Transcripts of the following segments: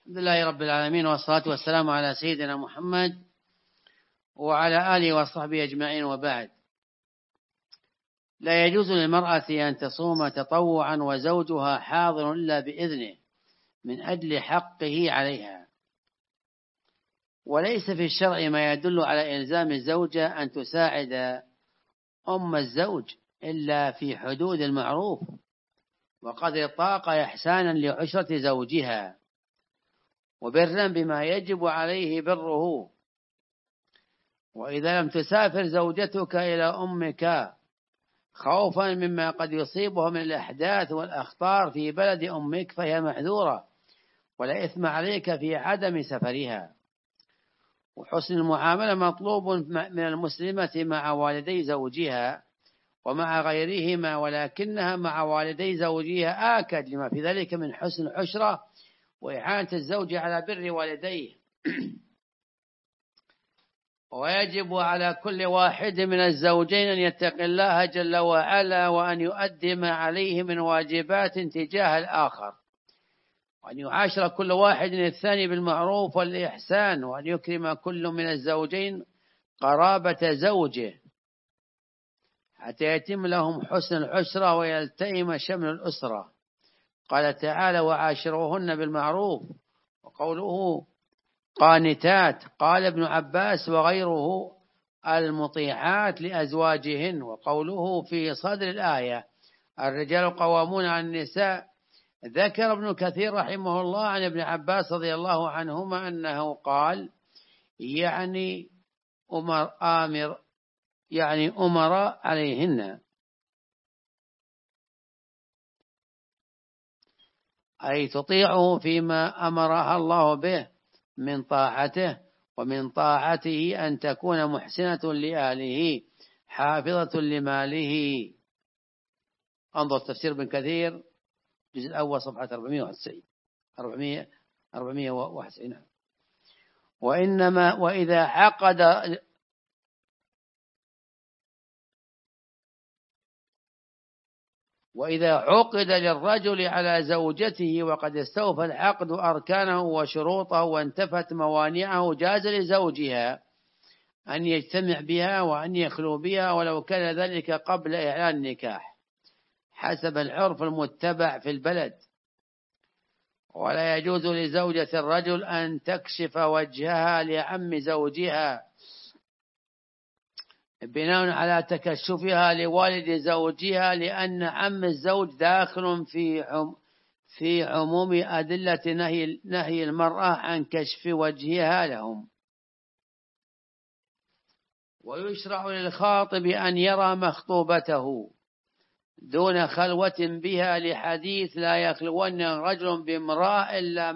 الحمد لله رب العالمين، والصلاة والسلام على سيدنا محمد وعلى آله وصحبه أجمعين، وبعد. لا يجوز للمرأة أن تصوم تطوعا وزوجها حاضر إلا بإذنه من أجل حقه عليها، وليس في الشرع ما يدل على إلزام الزوجة أن تساعد أم الزوج إلا في حدود المعروف وقدر الطاقة إحسانا لعشرة زوجها وبرا بما يجب عليه بره. وإذا لم تسافر زوجتك إلى أمك خوفا مما قد يصيبها من الأحداث والأخطار في بلد أمك فهي معذورة، ولا إثم عليك في عدم سفرها. وحسن المعاملة مطلوب من المسلمة مع والدي زوجها ومع غيرهما، ولكنها مع والدي زوجها آكد لما في ذلك من حسن العشرة وإعانة الزوج على بر والديه. ويجب على كل واحد من الزوجين أن يتقي الله جل وعلا وأن يؤدي ما عليه من واجبات تجاه الآخر، وأن يعاشر كل واحد الثاني بالمعروف والإحسان، وأن يكرم كل من الزوجين قرابة زوجه حتى يتم لهم حسن العشرة ويلتئم شمل الأسرة. قال تعالى: وعاشروهن بالمعروف. وقوله قانتات، قال ابن عباس وغيره المطيعات لأزواجهن. وقوله في صدر الآية الرجال قوامون على النساء، ذكر ابن كثير رحمه الله عن ابن عباس رضي الله عنهما أنه قال: يعني أمراء عليهن، أي تطيعه فيما أمرها الله به من طاعته، ومن طاعته أن تكون محسنة لأهله حافظة لماله. انظر تفسير ابن كثير الجزء الأول صفحة 491. وإنما وإذا عقد للرجل على زوجته وقد استوفى العقد أركانه وشروطه وانتفت موانعه، جاز لزوجها أن يجتمع بها وأن يخلو بها ولو كان ذلك قبل إعلان النكاح حسب العرف المتبع في البلد. ولا يجوز لزوجة الرجل أن تكشف وجهها لعم زوجها بناء على تكشفها لوالد زوجها، لأن عم الزوج داخل في عموم أدلة نهي المرأة عن كشف وجهها لهم. ويشرع للخاطب أن يرى مخطوبته دون خلوة بها، لحديث: لا يخلون رجل بامرأة إلا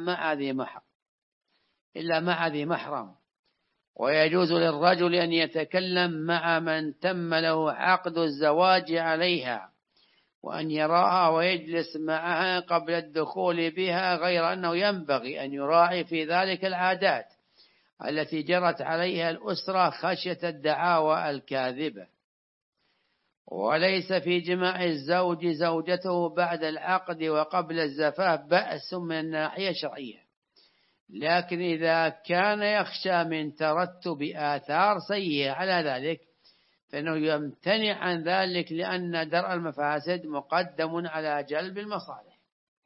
مع ذي محرم. ويجوز للرجل أن يتكلم مع من تم له عقد الزواج عليها وأن يراها ويجلس معها قبل الدخول بها، غير أنه ينبغي أن يراعي في ذلك العادات التي جرت عليها الأسرة خشية الدعاوى الكاذبة. وليس في جماع الزوج زوجته بعد العقد وقبل الزفاف بأس من الناحية الشرعية، لكن إذا كان يخشى من ترتب آثار سيئة على ذلك فإنه يمتنع عن ذلك، لأن درء المفاسد مقدم على جلب المصالح.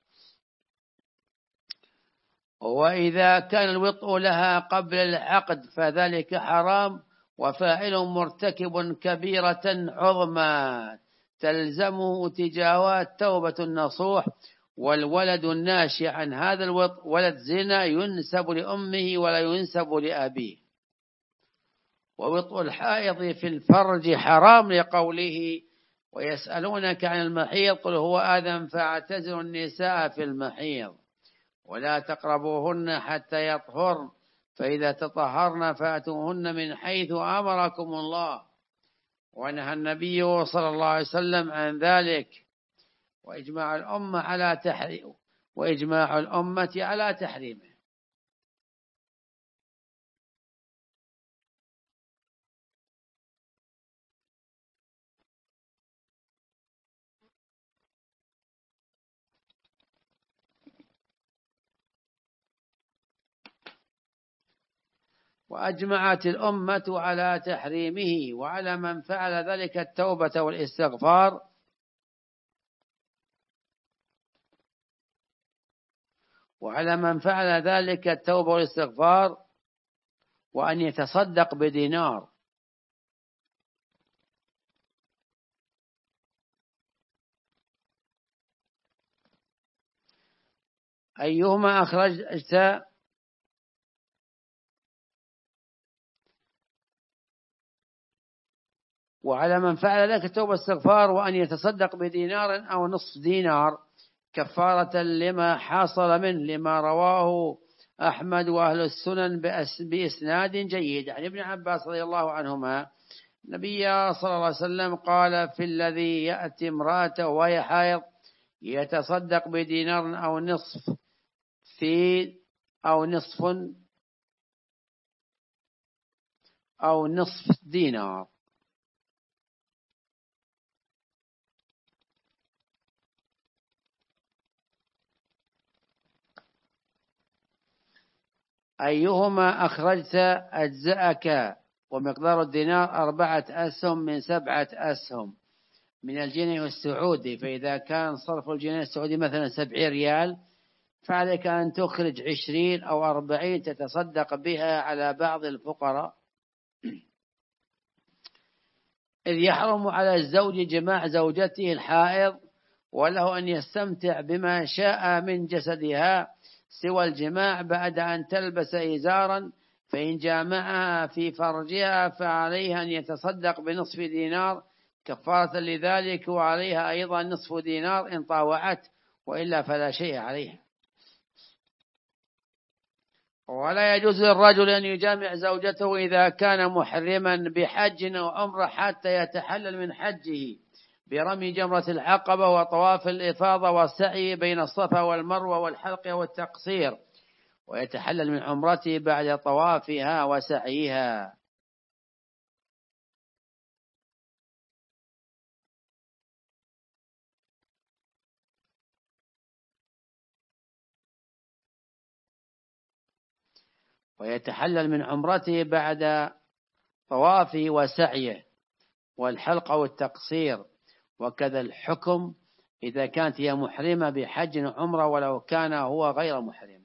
وإذا كان الوطء لها قبل العقد فذلك حرام، وفاعل مرتكب كبيرة عظمى تلزمه تجاوز توبة النصوح. والولد الناشئ عن هذا الوطء ولد زنا ينسب لأمه ولا ينسب لأبيه. ووطء الحائض في الفرج حرام، لقوله: ويسألونك عن المحيض قل هو آذى فاعتزلوا النساء في المحيض ولا تقربوهن حتى يطهرن فإذا تطهرن فأتوهن من حيث أمركم الله. ونهى النبي صلى الله عليه وسلم عن ذلك. وإجماع الأمة على تحريمه. وأجمعت الأمة على تحريمه، وعلى من فعل ذلك التوبة والاستغفار وأن يتصدق بدينار. أيهما أخرجت وعلى من فعل ذلك التوبة والاستغفار وأن يتصدق بدينار أو نصف دينار كفارة لما حصل منه، لما رواه أحمد وأهل السنن بإسناد جيد عن ابن عباس رضي الله عنهما النبي صلى الله عليه وسلم قال في الذي يأتي امرأته وهي حائض يتصدق بدينار أو نصف دينار. أيهما أخرجت أجزأك، ومقدار الدينار 4 أسهم من 7 أسهم من الجنيه السعودي، فإذا كان صرف الجنيه السعودي مثلا 70 ريال فعليك أن تخرج 20 أو 40 تتصدق بها على بعض الفقراء. إذ يحرم على الزوج جماع زوجته الحائض، وله أن يستمتع بما شاء من جسدها سوى الجماع بعد أن تلبس إزارا، فإن جامعها في فرجها فعليها أن يتصدق بنصف دينار كفارة لذلك، وعليها أيضا نصف دينار إن طاوعت، وإلا فلا شيء عليها. ولا يجوز للرجل أن يجامع زوجته إذا كان محرما بحج أو عمرة حتى يتحلل من حجه برمي جمرة العقبة وطواف الإفاضة والسعي بين الصفا والمروة والحلق والتقصير، ويتحلل من عمرته بعد طوافها وسعيها. ويتحلل من عمرته بعد طوافه وسعيه والحلق والتقصير. وكذا الحكم إذا كانت هي محرمة بحج وعمرة ولو كان هو غير محرم.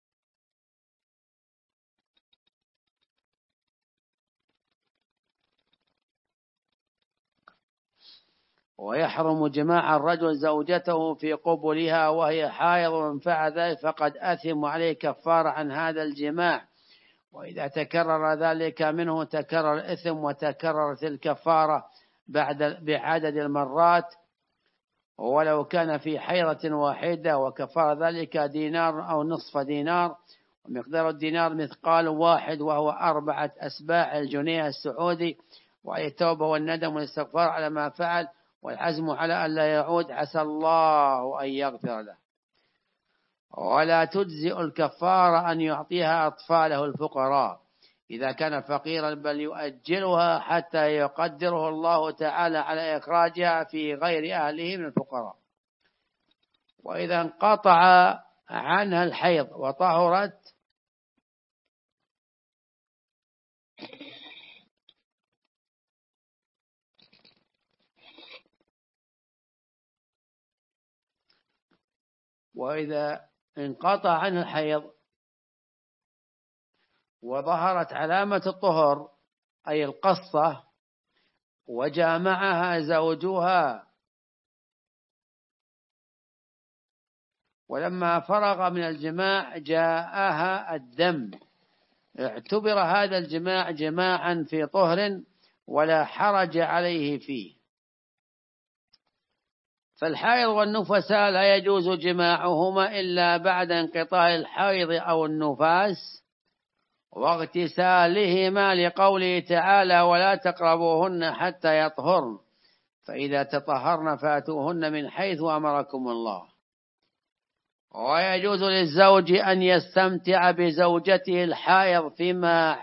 ويحرم جماع الرجل زوجته في قبلها وهي حائض، ومن فعل ذلك فقد أثم عليه كفارة عن هذا الجماع، وإذا تكرر ذلك منه تكرر الإثم وتكررت الكفارة بعدد المرات ولو كان في حيضة واحدة، وكفارة ذلك دينار أو نصف دينار، ومقدار الدينار مثقال واحد وهو 4 أسباع الجنيه السعودي، وعليه التوبة والندم والاستغفار على ما فعل والعزم على أن لا يعود، عسى الله أن يغفر له. ولا تجزئ الكفارة أن يعطيها أطفاله الفقراء إذا كان فقيرا، بل يؤجلها حتى يقدره الله تعالى على إخراجها في غير أهله من الفقراء. وإذا انقطع عنها الحيض وطهرت وظهرت علامة الطهر أي القصة وجامعها زوجها، ولما فرغ من الجماع جاءها الدم، اعتبر هذا الجماع جماعا في طهر ولا حرج عليه فيه. فالحائض والنفساء لا يجوز جماعهما إلا بعد انقطاع الحيض أو النفاس واغتسالهما، لقوله تعالى ولا تقربوهن حتى يطهرن، فإذا تطهرن فاتوهن من حيث أمركم الله. ويجوز للزوج أن يستمتع بزوجته الحائض فيما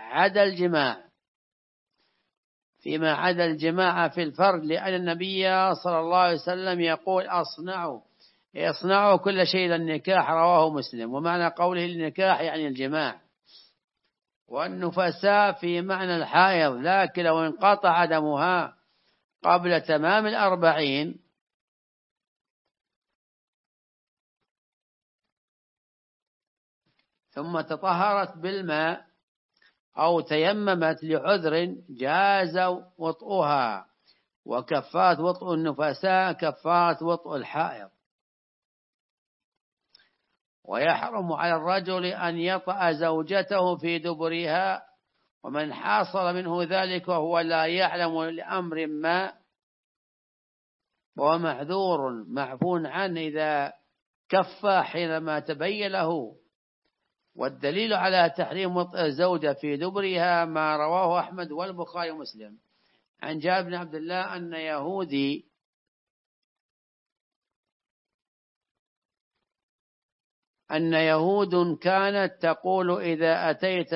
عدا الجماع في الفرد، لأن النبي صلى الله عليه وسلم يقول اصنعوا كل شيء للنكاح، رواه مسلم. ومعنى قوله النكاح يعني الجماع. والنفساء في معنى الحائض، لكن لو انقطع دمها قبل تمام 40 ثم تطهرت بالماء أو تيممت لعذر جاز وطئها، وكفارة وطء النفساء كفارة وطء الحائض. ويحرم على الرجل أن يطأ زوجته في دبرها، ومن حاصل منه ذلك وهو لا يعلم لأمر ما وهو معذور معفو عنه إذا كف حينما تبين له. والدليل على تحريم وطئ الزوجة في دبرها ما رواه أحمد والبخاري ومسلم عن جابر بن عبد الله أن يهود كانت تقول إذا أتيت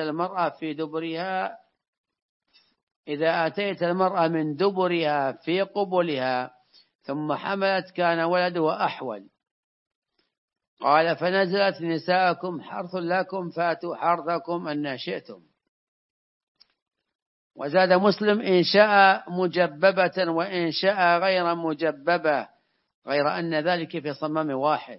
المرأة من دبرها في قبلها ثم حملت كان ولدها أحول. قال فنزلت نساءكم حرث لكم فاتوا حرثكم أن شئتم. وزاد مسلم إن شاء مجببة وإن شاء غير مجببة، غير أن ذلك في صمام واحد.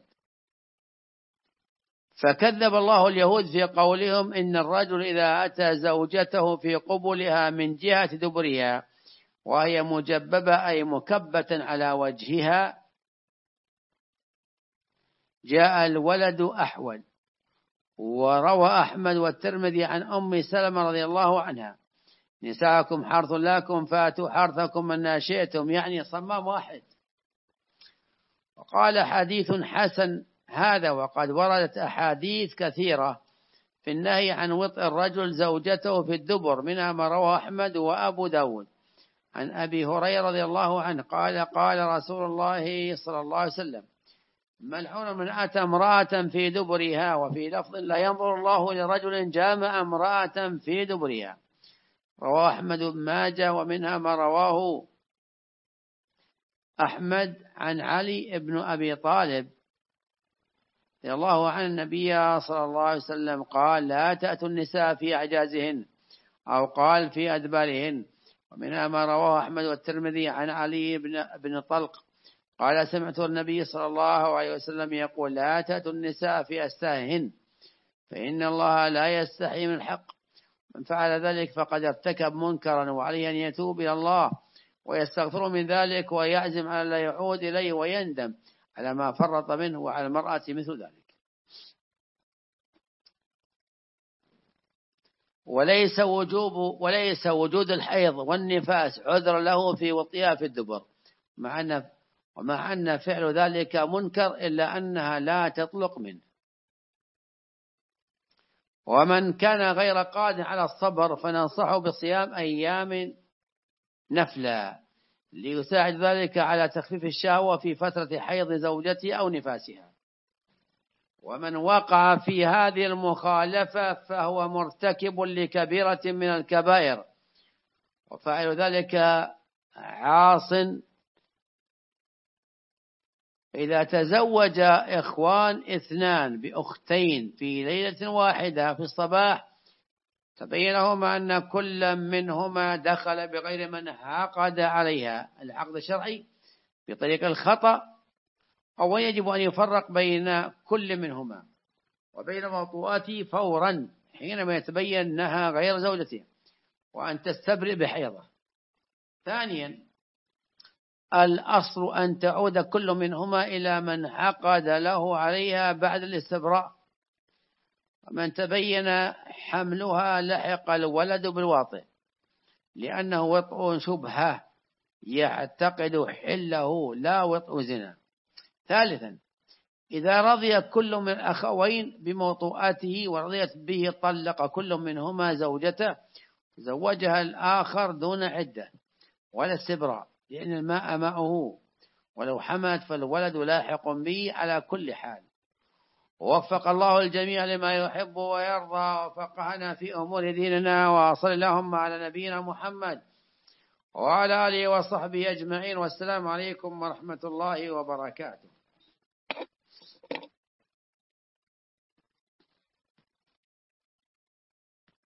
فكذب الله اليهود في قولهم إن الرجل إذا أتى زوجته في قبلها من جهة دبرها وهي مجببة أي مكبة على وجهها جاء الولد أحول. وروى أحمد والترمذي عن أم سلمة رضي الله عنها نساءكم حرث لكم فاتوا حرثكم أن شئتم، يعني صمام واحد. وقال حديث حسن هذا، وقد وردت أحاديث كثيرة في النهي عن وطئ الرجل زوجته في الدبر، منها ما رواه أحمد وأبو داود عن أبي هريرة رضي الله عنه قال قال رسول الله صلى الله عليه وسلم ملعون من أتى امرأة في دبرها، وفي لفظ لا ينظر الله لرجل جامع امرأة في دبرها، رواه أحمد بن ماجه. ومنها ما رواه أحمد عن علي بن أبي طالب رضي الله عن النبي صلى الله عليه وسلم قال لا تأتوا النساء في أعجازهن، أو قال في أدبارهن. ومنها ما رواه أحمد والترمذي عن علي بن طلق قال سمعت النبي صلى الله عليه وسلم يقول لا تأتوا النساء في أستاههن فإن الله لا يستحي من الحق، من فعل ذلك فقد ارتكب منكرا، وعليه أن يتوب إلى الله ويستغفر من ذلك ويعزم على لا يعود إليه ويندم على ما فرط منه، وعلى المرأة مثل ذلك. وليس وجود الحيض والنفاس عذر له في وطئها في الدبر، ومع أن فعل ذلك منكر إلا أنها لا تطلق منه. ومن كان غير قادر على الصبر فننصحه بصيام أيام نفلا ليساعد ذلك على تخفيف الشهوة في فترة حيض زوجته أو نفاسها. ومن وقع في هذه المخالفة فهو مرتكب لكبيرة من الكبائر، وفاعل ذلك عاص. إذا تزوج إخوان اثنان بأختين في ليلة واحدة في الصباح تبين لهما أن كل منهما دخل بغير من عقد عليها العقد الشرعي بطريق الخطأ، أو يجب أن يفرق بين كل منهما وبين موطؤاته فورا حينما يتبين أنها غير زوجته، وأن تستبرئ بحيضة. ثانيا الأصل أن تعود كل منهما إلى من عقد له عليها بعد الاستبراء، ومن تبين حملها لحق الولد بالواطئ لأنه وطء شبهة يعتقد حله لا وطء زنا. ثالثا إذا رضي كل من الأخوين بموطؤاته ورضيت به طلق كل منهما زوجته زوجها الآخر دون عدة ولا استبراء، لأن الماء معه، ولو حملت فالولد لاحق به على كل حال. ووفق الله الجميع لما يحب ويرضى، وفقهنا في أمور ديننا. وصل اللهم على نبينا محمد وعلى آله وصحبه أجمعين، والسلام عليكم ورحمة الله وبركاته.